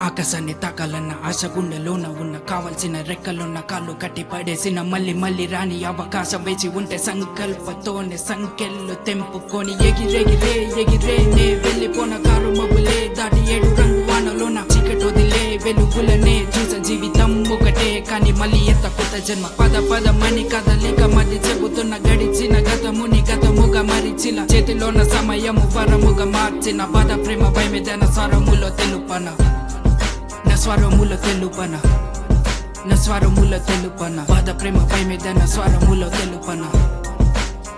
ఆకాశాన్ని తాకాలన్న ఆశ గుండెలోన ఉన్న కావలసిన రెక్కలున్న కాళ్ళు కట్టి పడేసిన మళ్ళీ మళ్ళీ రాని అవకాశం వేచి ఉంటే సంకల్పతోనే సంకెళ్ళు తెంపుకొని ఎగిరేనే వెళ్ళిపోన కారు మబ్బులే దాటి 7 రంగు వానలోన చీకటొదిలే వెలుగులనే చూసే జీవితం ఒకటే కానీ మళ్ళీ ఎంత కొత్త జన్మ పదమని కదలిక మధ్య చెబుతున్న గడిచిన గతముని గతముగా మరిచిన చేతిలోన సమయము వరముగా మార్చిన బాధ ప్రేమ భయమేదన స్వరములో తెలుపన నా స్వరములో తెలుపన నా స్వరములో తెలుపన బాధ ప్రేమ భయమేదన స్వరములో తెలుపన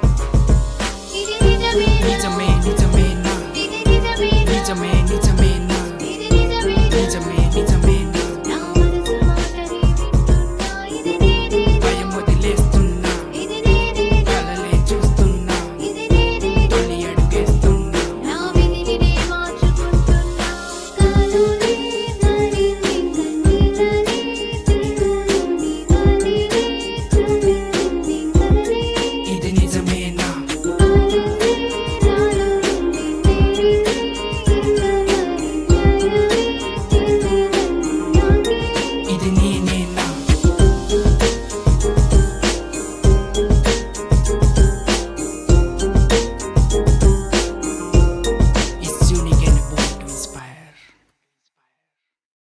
నిజమే నిజమే నా నిజమే నిజమే నా